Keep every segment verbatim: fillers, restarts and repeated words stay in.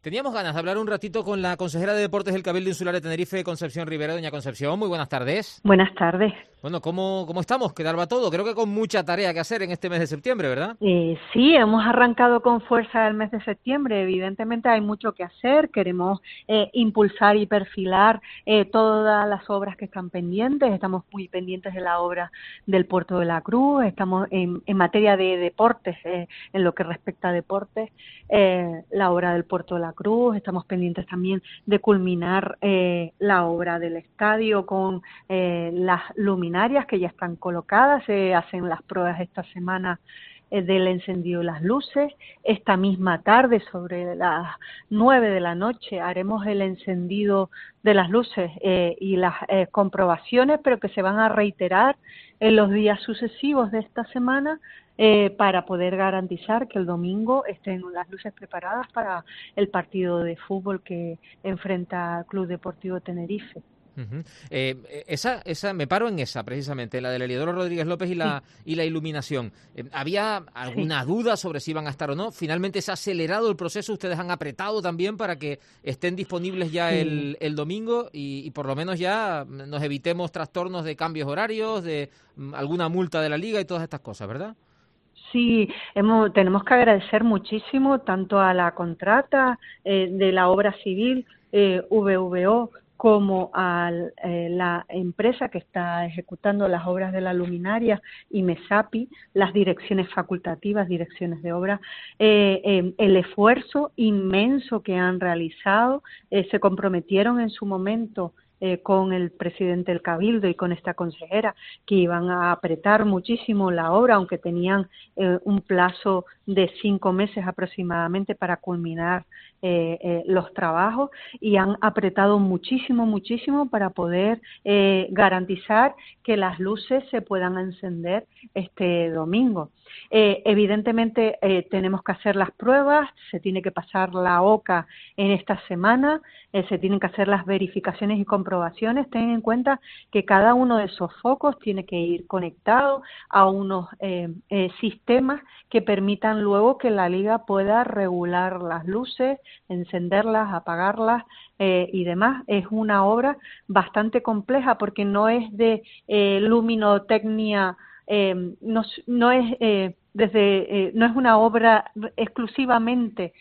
Teníamos ganas de hablar un ratito con la consejera de Deportes del Cabildo Insular de Tenerife, Concepción Rivera. Doña Concepción, muy buenas tardes. Buenas tardes. Bueno, ¿cómo, cómo estamos? ¿Qué tal va todo? Creo que con mucha tarea que hacer en este mes de septiembre, ¿verdad? Eh, sí, hemos arrancado con fuerza el mes de septiembre. Evidentemente hay mucho que hacer. Queremos eh, impulsar y perfilar eh, todas las obras que están pendientes. Estamos muy pendientes de la obra del Puerto de la Cruz. Estamos en, en materia de deportes, eh, en lo que respecta a deportes, eh, la obra del Puerto de la Cruz. Estamos pendientes también de culminar eh, la obra del estadio con eh, las luminarias que ya están colocadas. Se hacen las pruebas esta semana eh, del encendido de las luces. Esta misma tarde, sobre las nueve de la noche, haremos el encendido de las luces eh, y las eh, comprobaciones, pero que se van a reiterar en los días sucesivos de esta semana eh, para poder garantizar que el domingo estén las luces preparadas para el partido de fútbol que enfrenta al Club Deportivo Tenerife. Uh-huh. Eh, esa, esa, me paro en esa precisamente, la del Heliodoro Rodríguez López y la, sí. y la iluminación. Eh, ¿Había alguna sí. duda sobre si iban a estar o no? ¿Finalmente se ha acelerado el proceso? ¿Ustedes han apretado también para que estén disponibles ya sí. el, el domingo y, y por lo menos ya nos evitemos trastornos de cambios horarios, de um, alguna multa de la liga y todas estas cosas, ¿verdad? Sí, hemos, tenemos que agradecer muchísimo tanto a la contrata eh, de la obra civil eh, V V O como a eh, la empresa que está ejecutando las obras de la luminaria y MESAPI, las direcciones facultativas, direcciones de obra, eh, eh, el esfuerzo inmenso que han realizado. Eh, se comprometieron en su momento Eh, con el presidente del Cabildo y con esta consejera que iban a apretar muchísimo la obra, aunque tenían eh, un plazo de cinco meses aproximadamente para culminar eh, eh, los trabajos, y han apretado muchísimo, muchísimo para poder eh, garantizar que las luces se puedan encender este domingo. Eh, evidentemente eh, tenemos que hacer las pruebas, se tiene que pasar la O C A en esta semana, eh, se tienen que hacer las verificaciones y comprobaciones. Ten en cuenta que cada uno de esos focos tiene que ir conectado a unos eh, eh, sistemas que permitan luego que la liga pueda regular las luces, encenderlas, apagarlas eh, y demás. Es una obra bastante compleja porque no es de eh, luminotecnia. Eh, no, no es eh, desde eh, no es una obra exclusivamente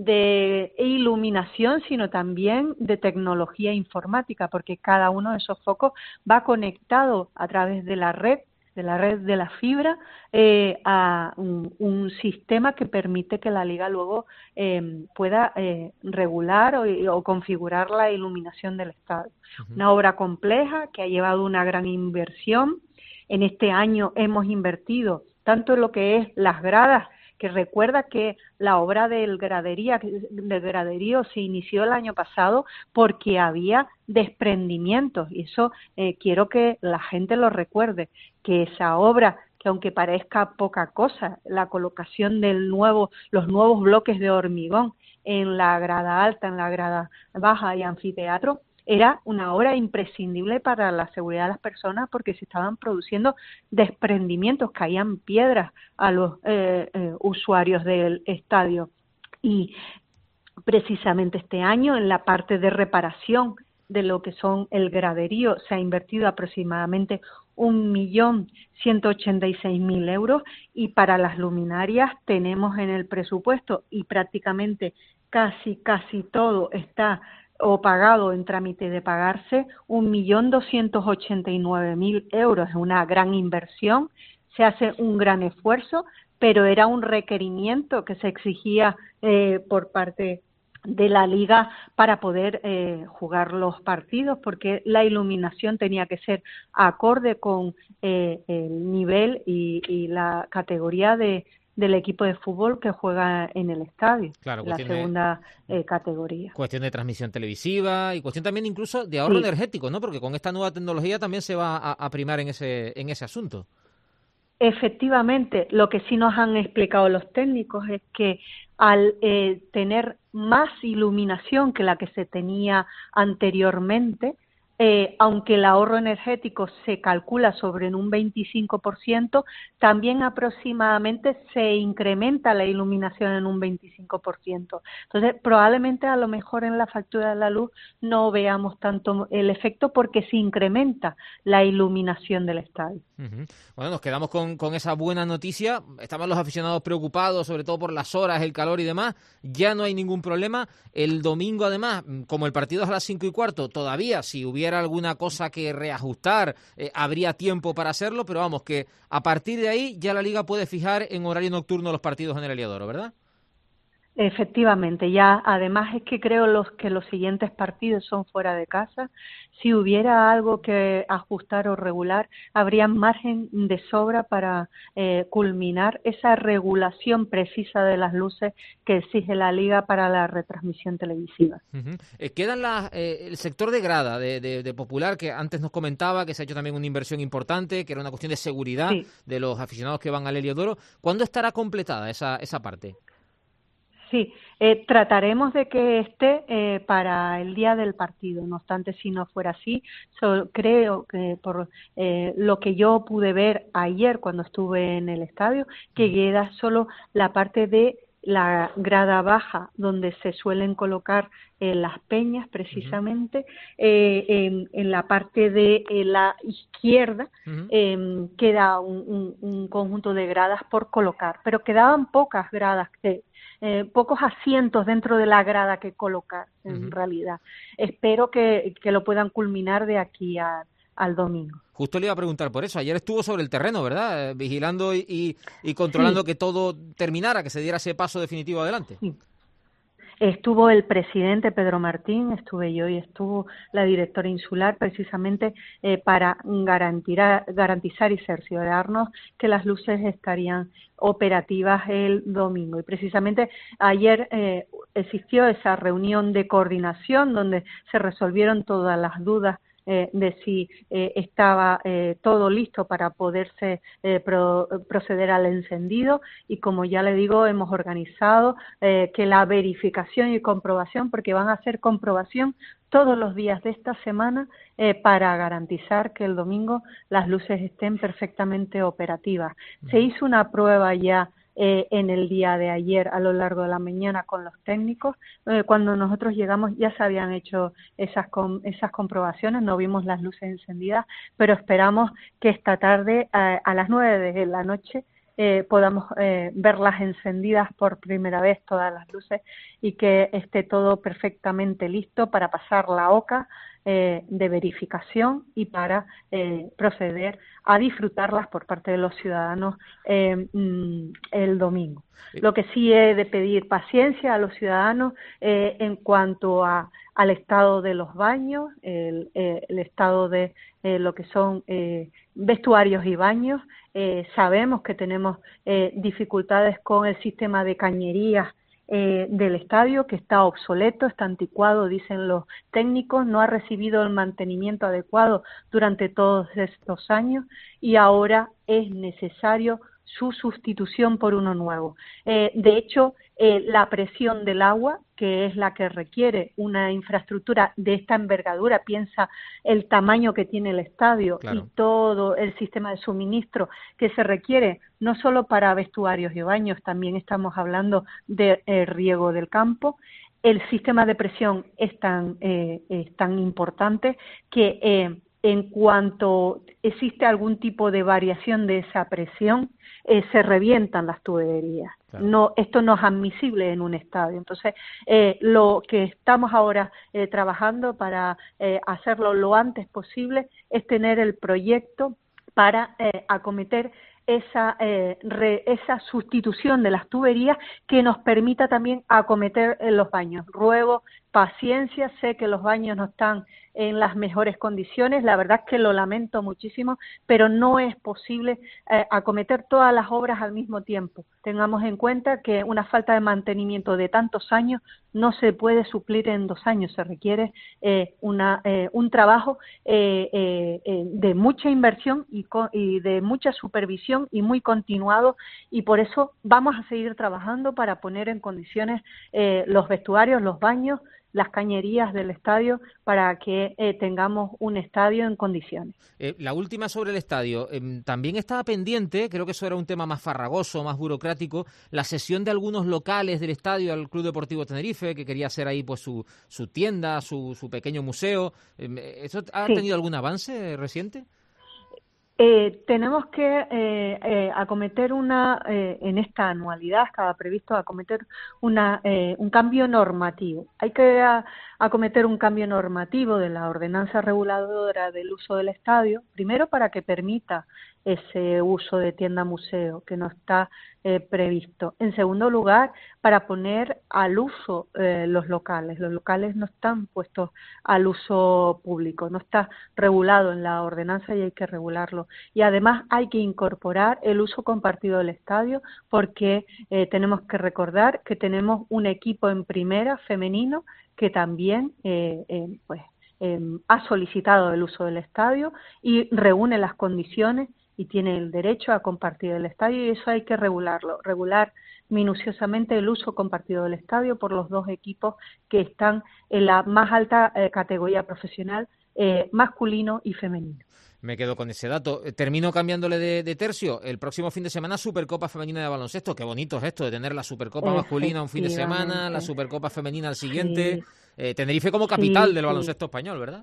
de iluminación, sino también de tecnología informática, porque cada uno de esos focos va conectado a través de la red de la red de la fibra eh, a un, un sistema que permite que la liga luego eh, pueda eh, regular o, o configurar la iluminación del estadio. Uh-huh. Una obra compleja que ha llevado una gran inversión. En este año hemos invertido tanto en lo que es las gradas, que recuerda que la obra del gradería, del graderío se inició el año pasado porque había desprendimientos, y eso eh, quiero que la gente lo recuerde, que esa obra, que aunque parezca poca cosa, la colocación del nuevo, los nuevos bloques de hormigón en la grada alta, en la grada baja y anfiteatro, era una obra imprescindible para la seguridad de las personas porque se estaban produciendo desprendimientos, caían piedras a los eh, eh, usuarios del estadio. Y precisamente este año, en la parte de reparación de lo que son el graderío, se ha invertido aproximadamente un millón ciento ochenta y seis mil euros, y para las luminarias tenemos en el presupuesto, y prácticamente casi, casi todo está o pagado en trámite de pagarse, un millón doscientos ochenta y nueve mil euros. Es una gran inversión, se hace un gran esfuerzo, pero era un requerimiento que se exigía eh, por parte de la liga para poder eh, jugar los partidos, porque la iluminación tenía que ser acorde con eh, el nivel y, y la categoría de del equipo de fútbol que juega en el estadio, claro, la segunda de, eh, categoría. Cuestión de transmisión televisiva y cuestión también incluso de ahorro sí. energético, ¿no? Porque con esta nueva tecnología también se va a, a primar en ese en ese asunto. Efectivamente, lo que sí nos han explicado los técnicos es que al eh, tener más iluminación que la que se tenía anteriormente, Eh, aunque el ahorro energético se calcula sobre un veinticinco por ciento, también aproximadamente se incrementa la iluminación en un veinticinco por ciento. Entonces, probablemente a lo mejor en la factura de la luz no veamos tanto el efecto porque se incrementa la iluminación del estadio. Uh-huh. Bueno, nos quedamos con, con esa buena noticia. Estaban los aficionados preocupados, sobre todo por las horas, el calor y demás. Ya no hay ningún problema. El domingo, además, como el partido es a las cinco y cuarto, todavía, si hubiera alguna cosa que reajustar, eh, habría tiempo para hacerlo, pero vamos, que a partir de ahí ya la Liga puede fijar en horario nocturno los partidos en el Heliodoro, ¿verdad? Efectivamente, ya además es que creo los que los siguientes partidos son fuera de casa. Si hubiera algo que ajustar o regular, habría margen de sobra para eh, culminar esa regulación precisa de las luces que exige la Liga para la retransmisión televisiva. Uh-huh. Eh, quedan las, eh, el sector de grada de, de, de Popular, que antes nos comentaba que se ha hecho también una inversión importante, que era una cuestión de seguridad sí. de los aficionados que van al Heliodoro. ¿Cuándo estará completada esa, esa parte? Sí, eh, trataremos de que esté eh, para el día del partido. No obstante, si no fuera así, so, creo que por eh, lo que yo pude ver ayer cuando estuve en el estadio, que queda solo la parte de la grada baja, donde se suelen colocar eh, las peñas precisamente, uh-huh. eh, en, en la parte de eh, la izquierda uh-huh. eh, queda un, un, un conjunto de gradas por colocar, pero quedaban pocas gradas que Eh, pocos asientos dentro de la grada que colocar en uh-huh. realidad. Espero que, que lo puedan culminar de aquí a, al domingo. Justo le iba a preguntar por eso. Ayer estuvo sobre el terreno, ¿verdad? Eh, vigilando y, y, y controlando sí. que todo terminara, que se diera ese paso definitivo adelante. Sí. Estuvo el presidente Pedro Martín, estuve yo y estuvo la directora insular precisamente eh, para garantizar, garantizar y cerciorarnos que las luces estarían operativas el domingo. Y precisamente ayer eh, existió esa reunión de coordinación donde se resolvieron todas las dudas Eh, de si eh, estaba eh, todo listo para poderse eh, pro, proceder al encendido y como ya le digo hemos organizado eh, que la verificación y comprobación, porque van a hacer comprobación todos los días de esta semana eh, para garantizar que el domingo las luces estén perfectamente operativas. Se hizo una prueba ya Eh, en el día de ayer a lo largo de la mañana con los técnicos. Eh, cuando nosotros llegamos ya se habían hecho esas, com esas comprobaciones, no vimos las luces encendidas, pero esperamos que esta tarde eh, a las nueve de la noche eh, podamos eh, verlas encendidas por primera vez todas las luces y que esté todo perfectamente listo para pasar la OCA Eh, de verificación y para eh, proceder a disfrutarlas por parte de los ciudadanos eh, mm, el domingo. Lo que sí he de pedir paciencia a los ciudadanos eh, en cuanto a, al estado de los baños, el, eh, el estado de eh, lo que son eh, vestuarios y baños. Eh, sabemos que tenemos eh, dificultades con el sistema de cañerías Eh, del estadio, que está obsoleto, está anticuado, dicen los técnicos, no ha recibido el mantenimiento adecuado durante todos estos años y ahora es necesario su sustitución por uno nuevo. Eh, de hecho, eh, la presión del agua, que es la que requiere una infraestructura de esta envergadura, piensa el tamaño que tiene el estadio claro. y todo el sistema de suministro que se requiere, no solo para vestuarios y baños, también estamos hablando de eh, riego del campo. El sistema de presión es tan, eh, es tan importante que eh, en cuanto existe algún tipo de variación de esa presión, eh, se revientan las tuberías. Claro. No, esto no es admisible en un estadio. Entonces, eh, lo que estamos ahora eh, trabajando para eh, hacerlo lo antes posible es tener el proyecto para eh, acometer esa, eh, re, esa sustitución de las tuberías que nos permita también acometer eh, los baños. Ruego paciencia, sé que los baños no están en las mejores condiciones, la verdad es que lo lamento muchísimo, pero no es posible eh, acometer todas las obras al mismo tiempo. Tengamos en cuenta que una falta de mantenimiento de tantos años no se puede suplir en dos años, se requiere eh, una, eh, un trabajo eh, eh, eh, de mucha inversión y, co y de mucha supervisión y muy continuado, y por eso vamos a seguir trabajando para poner en condiciones eh, los vestuarios, los baños, las cañerías del estadio para que eh, tengamos un estadio en condiciones. Eh, la última sobre el estadio. Eh, también estaba pendiente, creo que eso era un tema más farragoso, más burocrático, la cesión de algunos locales del estadio al Club Deportivo Tenerife, que quería hacer ahí pues su, su tienda, su, su pequeño museo. Eh, ¿Eso ha Sí. tenido algún avance reciente? Eh, tenemos que eh, eh, acometer una, eh, en esta anualidad estaba previsto acometer una, eh, un cambio normativo. Hay que a, acometer un cambio normativo de la ordenanza reguladora del uso del estadio, primero para que permita ese uso de tienda-museo que no está eh, previsto. En segundo lugar, para poner al uso eh, los locales. Los locales no están puestos al uso público, no está regulado en la ordenanza y hay que regularlo. Y además hay que incorporar el uso compartido del estadio porque eh, tenemos que recordar que tenemos un equipo en primera femenino que también eh, eh, pues, eh, ha solicitado el uso del estadio y reúne las condiciones y tiene el derecho a compartir el estadio y eso hay que regularlo, regular minuciosamente el uso compartido del estadio por los dos equipos que están en la más alta eh, categoría profesional, eh, masculino y femenino. Me quedo con ese dato. Termino cambiándole de, de tercio. El próximo fin de semana, Supercopa Femenina de Baloncesto. Qué bonito es esto de tener la Supercopa masculina un fin de semana, la Supercopa Femenina al siguiente. Sí. Eh, Tenerife como capital sí, del baloncesto sí. español, ¿verdad?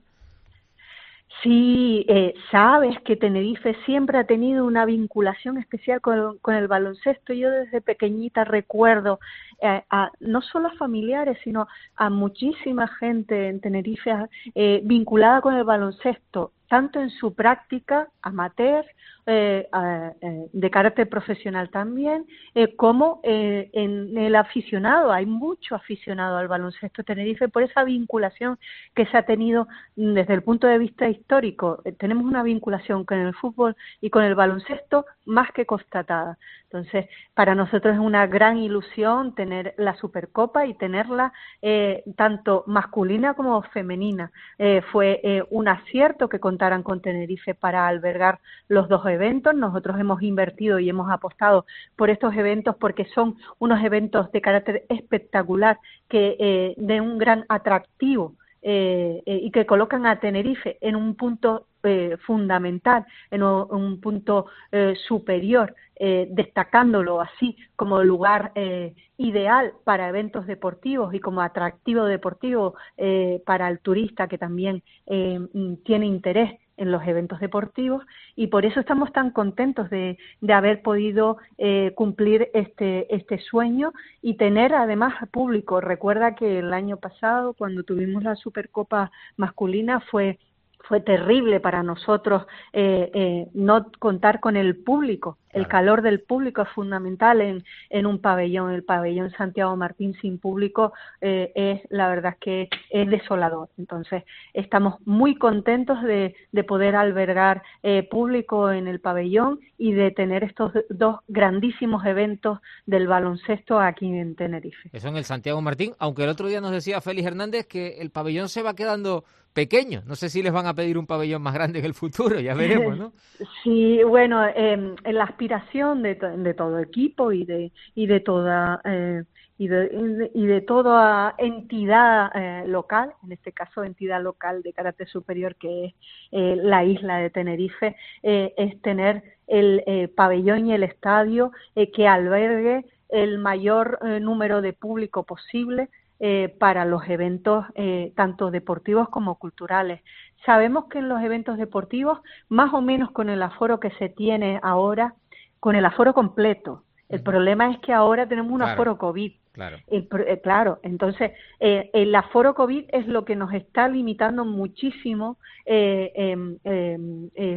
Sí, eh, sabes que Tenerife siempre ha tenido una vinculación especial con, con el baloncesto. Yo desde pequeñita recuerdo eh, a, no solo a familiares, sino a muchísima gente en Tenerife eh, vinculada con el baloncesto, tanto en su práctica amateur, eh, eh, de carácter profesional también, eh, como eh, en el aficionado. Hay mucho aficionado al baloncesto Tenerife por esa vinculación que se ha tenido desde el punto de vista histórico. Eh, tenemos una vinculación con el fútbol y con el baloncesto más que constatada. Entonces, para nosotros es una gran ilusión tener la Supercopa y tenerla eh, tanto masculina como femenina. Eh, fue eh, un acierto que contaran con Tenerife para albergar los dos eventos. Nosotros hemos invertido y hemos apostado por estos eventos porque son unos eventos de carácter espectacular que eh, de un gran atractivo eh, eh, y que colocan a Tenerife en un punto eh, fundamental, en un, un punto eh, superior, eh, destacándolo así como lugar eh, ideal para eventos deportivos y como atractivo deportivo eh, para el turista que también eh, tiene interés en los eventos deportivos y por eso estamos tan contentos de, de haber podido eh, cumplir este, este sueño y tener además público. Recuerda que el año pasado cuando tuvimos la Supercopa masculina fue fue terrible para nosotros eh, eh, no contar con el público. El claro. calor del público es fundamental en, en un pabellón. El pabellón Santiago Martín sin público eh, es, la verdad, que es desolador. Entonces, estamos muy contentos de, de poder albergar eh, público en el pabellón y de tener estos dos grandísimos eventos del baloncesto aquí en Tenerife. Eso en el Santiago Martín, aunque el otro día nos decía Félix Hernández que el pabellón se va quedando pequeño. No sé si les van a pedir un pabellón más grande en el futuro, ya veremos, ¿no? Sí, bueno, eh, la aspiración de, to de todo equipo y de y de toda eh, y de, y de toda entidad eh, local, en este caso entidad local de carácter superior que es eh, la isla de Tenerife, eh, es tener el eh, pabellón y el estadio eh, que albergue el mayor eh, número de público posible Eh, para los eventos eh, tanto deportivos como culturales. Sabemos que en los eventos deportivos, más o menos con el aforo que se tiene ahora, con el aforo completo. El uh-huh. problema es que ahora tenemos un claro. aforo COVID. Claro, el, eh, claro entonces eh, el aforo COVID es lo que nos está limitando muchísimo eh, eh, eh, eh,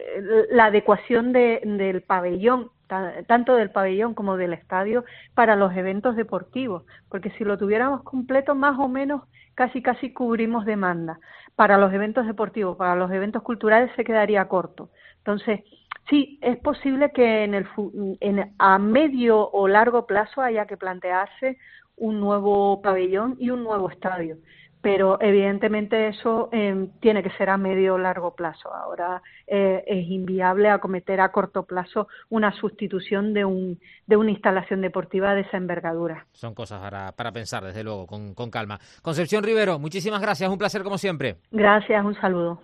la adecuación de, del pabellón, tanto del pabellón como del estadio para los eventos deportivos, porque si lo tuviéramos completo más o menos casi casi cubrimos demanda. Para los eventos deportivos, para los eventos culturales se quedaría corto. Entonces, sí, es posible que en el en, a medio o largo plazo haya que plantearse un nuevo pabellón y un nuevo estadio. pero evidentemente eso eh, tiene que ser a medio o largo plazo. Ahora eh, es inviable acometer a corto plazo una sustitución de, un, de una instalación deportiva de esa envergadura. Son cosas para, para pensar, desde luego, con, con calma. Concepción Rivero, muchísimas gracias, un placer como siempre. Gracias, un saludo.